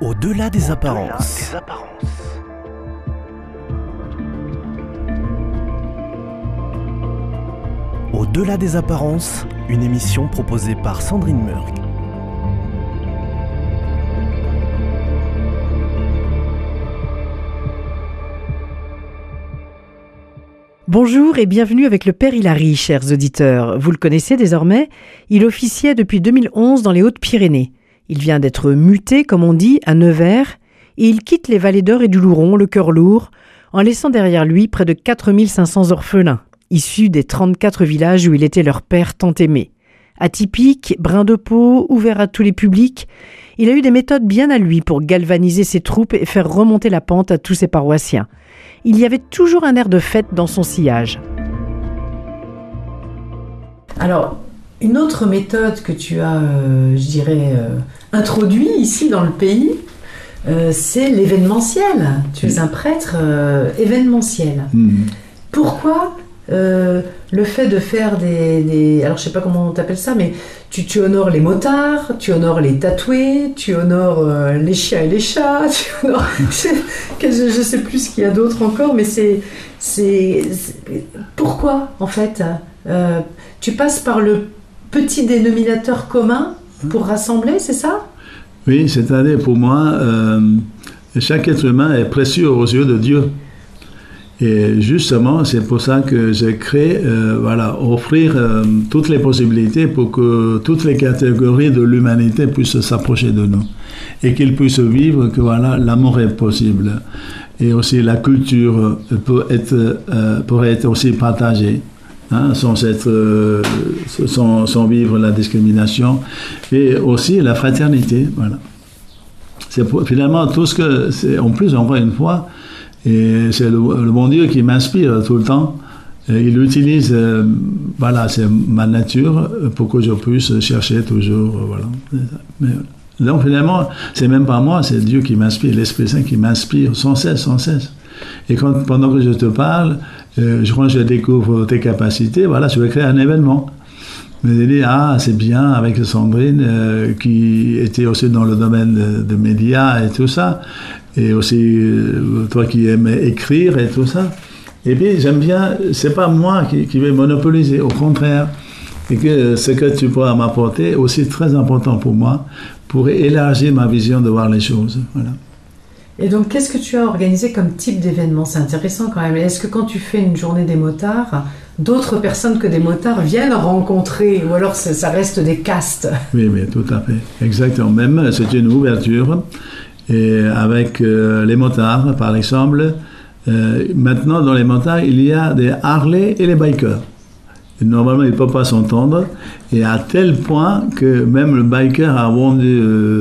Au-delà des apparences. Au-delà des apparences, une émission proposée par Sandrine Murk. Bonjour et bienvenue avec le Père Hilary, chers auditeurs. Vous le connaissez désormais, il officiait depuis 2011 dans les Hautes-Pyrénées. Il vient d'être muté, comme on dit, à Nevers, et il quitte les vallées d'Or et du Louron, le cœur lourd, en laissant derrière lui près de 4500 orphelins, issus des 34 villages où il était leur père tant aimé. Atypique, brin de peau, ouvert à tous les publics, il a eu des méthodes bien à lui pour galvaniser ses troupes et faire remonter la pente à tous ses paroissiens. Il y avait toujours un air de fête dans son sillage. Alors, une autre méthode que tu as, introduit ici dans le pays, c'est l'événementiel. Tu es un prêtre événementiel. Pourquoi le fait de faire des... Alors, je ne sais pas comment on t'appelle ça, mais tu honores les motards, tu honores les tatoués, tu honores les chiens et les chats, tu honores... je ne sais plus ce qu'il y a d'autre encore, mais c'est... Pourquoi, en fait tu passes par le petit dénominateur commun pour rassembler, c'est ça ? Oui, c'est-à-dire pour moi, chaque être humain est précieux aux yeux de Dieu. Et justement, c'est pour ça que j'ai créé, offrir toutes les possibilités pour que toutes les catégories de l'humanité puissent s'approcher de nous. Et qu'ils puissent vivre que l'amour est possible. Et aussi la culture pourrait être aussi partagée. Sans vivre la discrimination, et aussi la fraternité. Voilà. C'est finalement tout ce que c'est. En plus, encore une fois, et c'est le bon Dieu qui m'inspire tout le temps. Et il utilise, c'est ma nature pour que je puisse chercher toujours. Mais, donc finalement, c'est même pas moi, c'est Dieu qui m'inspire, l'Esprit Saint qui m'inspire sans cesse. Et pendant que je te parle, je crois que je découvre tes capacités, je vais créer un événement. Je me dis, c'est bien avec Sandrine, qui était aussi dans le domaine de médias et tout ça, et aussi toi qui aimes écrire et tout ça. Et puis j'aime bien, c'est pas moi qui vais monopoliser, au contraire, et que ce que tu pourras m'apporter est aussi très important pour moi, pour élargir ma vision de voir les choses. Voilà. Et donc, qu'est-ce que tu as organisé comme type d'événement ? C'est intéressant quand même. Est-ce que quand tu fais une journée des motards, d'autres personnes que des motards viennent rencontrer, ou alors ça reste des castes ? Oui, tout à fait. Exactement. Même, c'est une ouverture. Et avec les motards, par exemple, maintenant, dans les motards, il y a des Harley et les bikers. Et normalement, ils ne peuvent pas s'entendre. Et à tel point que même le biker a vendu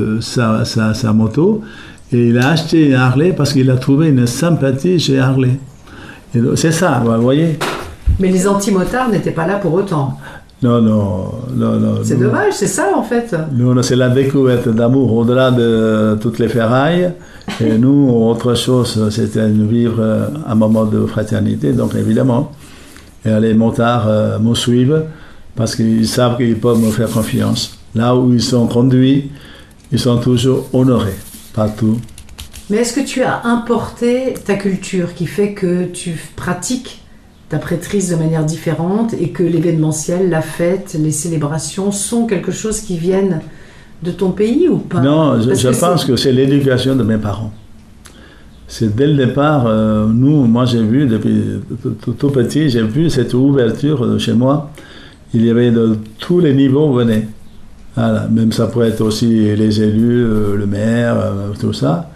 sa moto. Et il a acheté une Harley parce qu'il a trouvé une sympathie chez Harley. Et c'est ça, vous voyez. Mais les anti-motards n'étaient pas là pour autant. Non. C'est dommage, c'est ça en fait. Non, c'est la découverte d'amour au-delà de toutes les ferrailles. Et nous, autre chose, c'était de vivre un moment de fraternité. Donc évidemment, les motards me suivent parce qu'ils savent qu'ils peuvent me faire confiance. Là où ils sont conduits, ils sont toujours honorés. Partout. Mais est-ce que tu as importé ta culture qui fait que tu pratiques ta prêtrise de manière différente et que l'événementiel, la fête, les célébrations sont quelque chose qui viennent de ton pays ou pas ? Non, je pense que c'est l'éducation de mes parents. C'est dès le départ, moi j'ai vu depuis tout petit, j'ai vu cette ouverture chez moi. Il y avait de tous les niveaux venaient. Voilà. Même ça pourrait être aussi les élus, le maire, tout ça.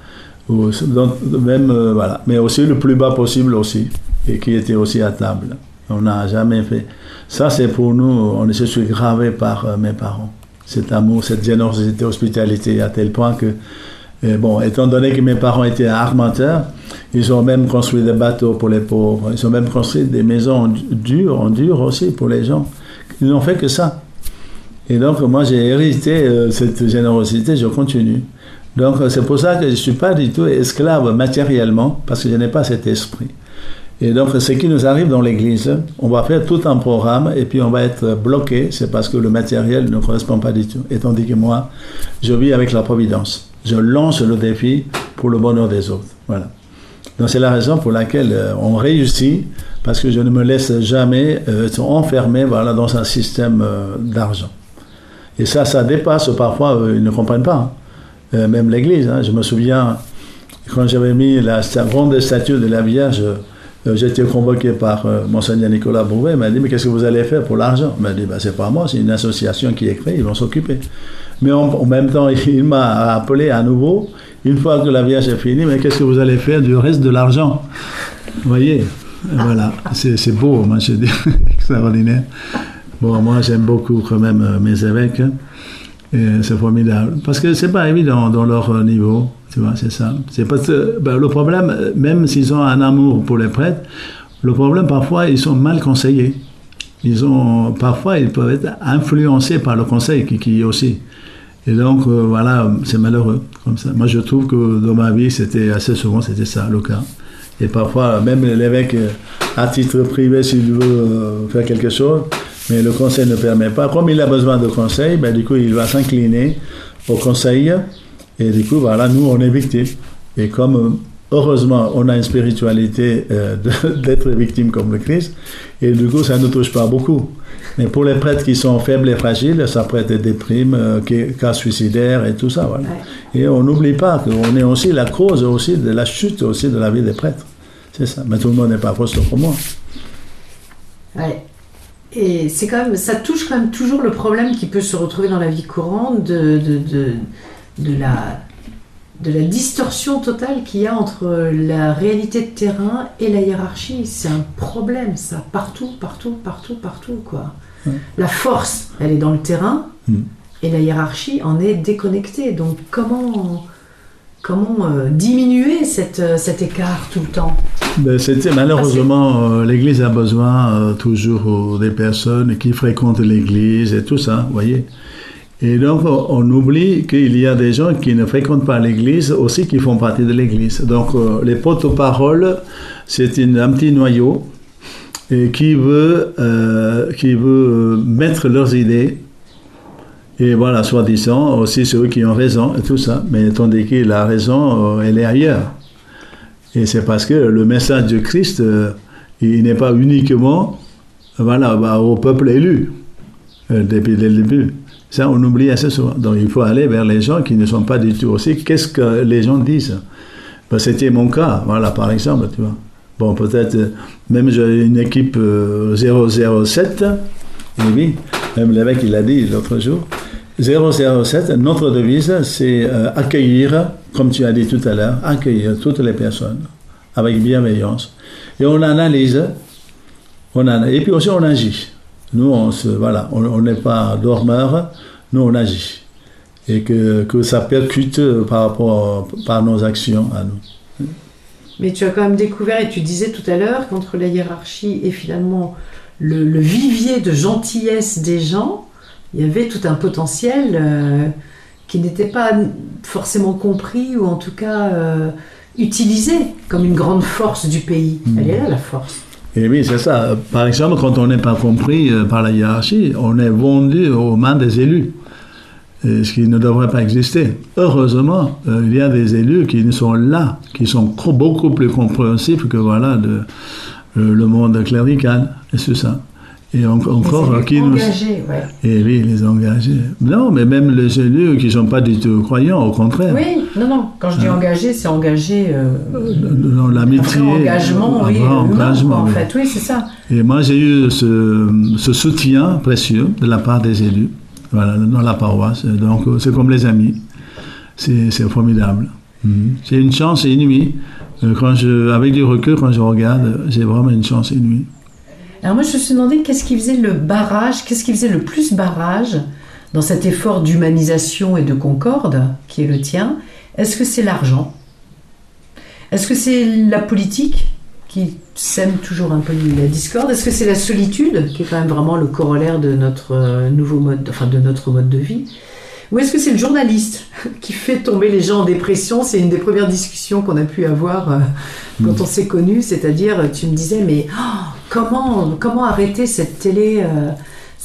Mais aussi le plus bas possible aussi, et qui était aussi à table. On n'a jamais fait. Ça, c'est pour nous, je suis gravé par mes parents. Cet amour, cette générosité, hospitalité, à tel point que, étant donné que mes parents étaient armateurs, ils ont même construit des bateaux pour les pauvres. Ils ont même construit des maisons en dur aussi pour les gens. Ils n'ont fait que ça. Et donc, moi, j'ai hérité cette générosité, je continue. Donc, c'est pour ça que je ne suis pas du tout esclave matériellement, parce que je n'ai pas cet esprit. Et donc, ce qui nous arrive dans l'Église, on va faire tout un programme, et puis on va être bloqué, c'est parce que le matériel ne correspond pas du tout. Et tandis que moi, je vis avec la providence. Je lance le défi pour le bonheur des autres. Voilà. Donc c'est la raison pour laquelle on réussit, parce que je ne me laisse jamais enfermer dans un système d'argent. Et ça dépasse parfois, ils ne comprennent pas, même l'Église. Je me souviens, quand j'avais mis la grande statue de la Vierge, j'étais convoqué par Monseigneur Nicolas Bouvet. Il m'a dit, mais qu'est-ce que vous allez faire pour l'argent? Il m'a dit, c'est pas moi, c'est une association qui est créée, ils vont s'occuper. Mais en même temps, il m'a appelé à nouveau, une fois que la Vierge est finie, mais qu'est-ce que vous allez faire du reste de l'argent? Vous voyez, voilà, c'est beau, moi je dis, extraordinaire. Bon, moi j'aime beaucoup quand même mes évêques, et c'est formidable, parce que c'est pas évident dans leur niveau, tu vois, c'est ça. C'est parce que le problème, même s'ils ont un amour pour les prêtres, le problème parfois ils sont mal conseillés. Parfois ils peuvent être influencés par le conseil qui aussi. Et donc voilà, c'est malheureux comme ça. Moi je trouve que dans ma vie c'était assez souvent c'était ça le cas. Et parfois même l'évêque à titre privé s'il veut faire quelque chose, mais le conseil ne permet pas. Comme il a besoin de conseil, du coup il va s'incliner au conseil. Et du coup voilà, nous on est victimes. Et comme heureusement on a une spiritualité d'être victime comme le Christ, et du coup ça ne nous touche pas beaucoup. Mais pour les prêtres qui sont faibles et fragiles, ça peut être des déprimes, cas suicidaires et tout ça. Voilà. Ouais. Et on n'oublie pas qu'on est aussi la cause aussi de la chute aussi de la vie des prêtres. C'est ça. Mais tout le monde n'est pas apôtre pour moi. Ouais. Et c'est quand même, ça touche quand même toujours le problème qui peut se retrouver dans la vie courante de la distorsion totale qu'il y a entre la réalité de terrain et la hiérarchie. C'est un problème, ça, partout, quoi. Ouais. La force, elle est dans le terrain, et la hiérarchie en est déconnectée. Donc comment diminuer cet écart tout le temps? Malheureusement, l'Église a besoin toujours des personnes qui fréquentent l'Église et tout ça, vous voyez. Et donc, on oublie qu'il y a des gens qui ne fréquentent pas l'Église aussi qui font partie de l'Église. Donc, les porte-paroles, c'est un petit noyau et qui veut mettre leurs idées. Et voilà, soi-disant, aussi ceux qui ont raison et tout ça. Mais tandis que la raison, elle est ailleurs. Et c'est parce que le message de Christ, il n'est pas uniquement au peuple élu, depuis le début. Ça, on oublie assez souvent. Donc, il faut aller vers les gens qui ne sont pas du tout aussi. Qu'est-ce que les gens disent? C'était mon cas, par exemple, tu vois. Bon, peut-être, même j'ai une équipe 007, et oui, même l'évêque, il l'a dit l'autre jour. 007, notre devise, c'est accueillir, comme tu as dit tout à l'heure, accueillir toutes les personnes avec bienveillance. Et on analyse, et puis aussi on agit. Nous, on n'est pas dormeurs, nous on agit. Et que ça percute par nos actions à nous. Mais tu as quand même découvert, et tu disais tout à l'heure, qu'entre la hiérarchie et finalement le vivier de gentillesse des gens, il y avait tout un potentiel qui n'était pas forcément compris ou en tout cas utilisé comme une grande force du pays. Elle est là, la force. Et oui, c'est ça. Par exemple, quand on n'est pas compris par la hiérarchie, on est vendu aux mains des élus, ce qui ne devrait pas exister. Heureusement, il y a des élus qui sont là, qui sont beaucoup plus compréhensifs que le monde clérical, et c'est ça. Et encore qui engagés, ouais. Et oui, les engagés. Non, mais même les élus qui ne sont pas du tout croyants, au contraire. Oui, non. Quand je dis engagé, c'est engagé. Dans l'amitié. Engagement, oui. Engagement, en fait, oui, c'est ça. Et moi, j'ai eu ce soutien précieux de la part des élus, dans la paroisse. Donc, c'est comme les amis. C'est formidable. C'est une chance inouïe. Avec du recul, quand je regarde, j'ai vraiment une chance inouïe. Alors moi, je me suis demandé qu'est-ce qui faisait le plus barrage dans cet effort d'humanisation et de concorde qui est le tien. Est-ce que c'est l'argent? Est-ce que c'est la politique qui sème toujours un peu la discorde? Est-ce que c'est la solitude qui est quand même vraiment le corollaire de notre nouveau mode, de notre mode de vie? Ou est-ce que c'est le journaliste qui fait tomber les gens en dépression? C'est une des premières discussions qu'on a pu avoir quand on s'est connus, c'est-à-dire tu me disais mais comment arrêter cette télé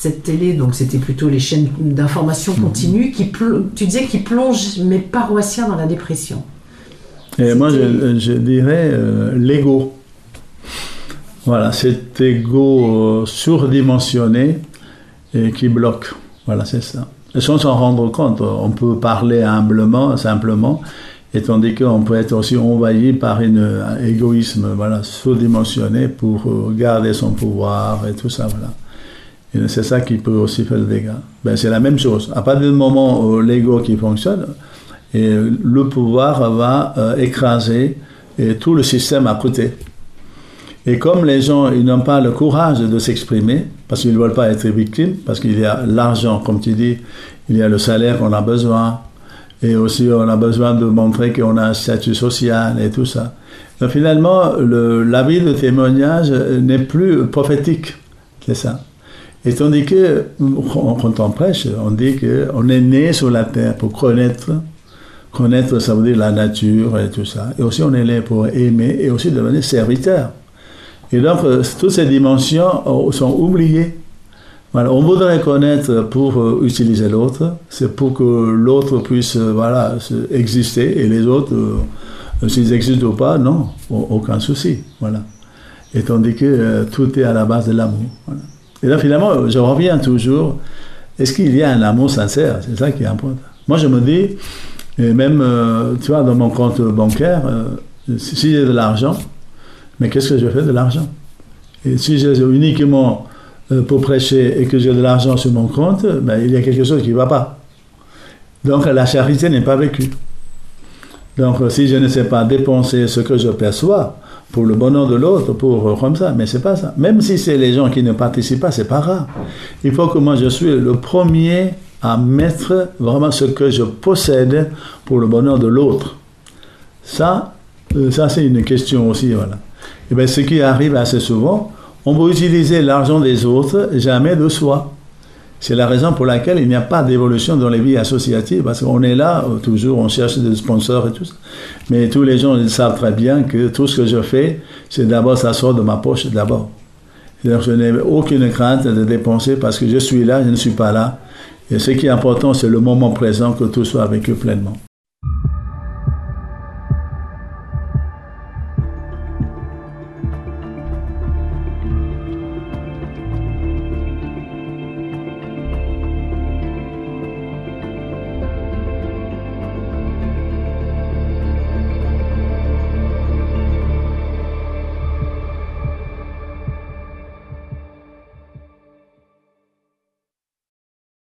cette télé, donc c'était plutôt les chaînes d'information continue, tu disais qui plongent mes paroissiens dans la dépression. Et moi, je dirais l'ego. Voilà, cet ego surdimensionné et qui bloque. Voilà, c'est ça. Et sans s'en rendre compte, on peut parler humblement, simplement, et tandis qu'on peut être aussi envahi par un égoïsme, voilà, surdimensionné pour garder son pouvoir et tout ça, voilà. Et c'est ça qui peut aussi faire le dégât. Ben, c'est la même chose. À partir du moment où l'ego qui fonctionne, et le pouvoir va écraser tout le système à côté. Et comme les gens ils n'ont pas le courage de s'exprimer, parce qu'ils ne veulent pas être victimes, parce qu'il y a l'argent, comme tu dis, il y a le salaire qu'on a besoin, et aussi on a besoin de montrer qu'on a un statut social et tout ça. Donc finalement, l'avis de témoignage n'est plus prophétique, c'est ça. Et tandis que, quand on prêche, on dit qu'on est né sur la terre pour connaître, ça veut dire la nature et tout ça. Et aussi, on est né pour aimer et aussi devenir serviteur. Et donc, toutes ces dimensions sont oubliées. Voilà, on voudrait connaître pour utiliser l'autre, c'est pour que l'autre puisse exister, et les autres, s'ils existent ou pas, non, aucun souci. Voilà. Et tandis que tout est à la base de l'amour. Voilà. Et là, finalement, je reviens toujours, est-ce qu'il y a un amour sincère? C'est ça qui est important. Moi, je me dis, et même, tu vois, dans mon compte bancaire, si j'ai de l'argent, mais qu'est-ce que je fais de l'argent? Et si j'ai uniquement pour prêcher et que j'ai de l'argent sur mon compte, ben, il y a quelque chose qui ne va pas. Donc, la charité n'est pas vécue. Donc, si je ne sais pas dépenser ce que je perçois pour le bonheur de l'autre, comme ça, mais c'est pas ça. Même si c'est les gens qui ne participent pas, c'est pas grave. Il faut que moi, je suis le premier à mettre vraiment ce que je possède pour le bonheur de l'autre. Ça c'est une question aussi, voilà. Et bien, ce qui arrive assez souvent, on veut utiliser l'argent des autres, jamais de soi. C'est la raison pour laquelle il n'y a pas d'évolution dans les vies associatives, parce qu'on est là, toujours, on cherche des sponsors et tout ça. Mais tous les gens ils savent très bien que tout ce que je fais, c'est d'abord, ça sort de ma poche d'abord. Donc, je n'ai aucune crainte de dépenser parce que je suis là, je ne suis pas là. Et ce qui est important, c'est le moment présent, que tout soit vécu pleinement.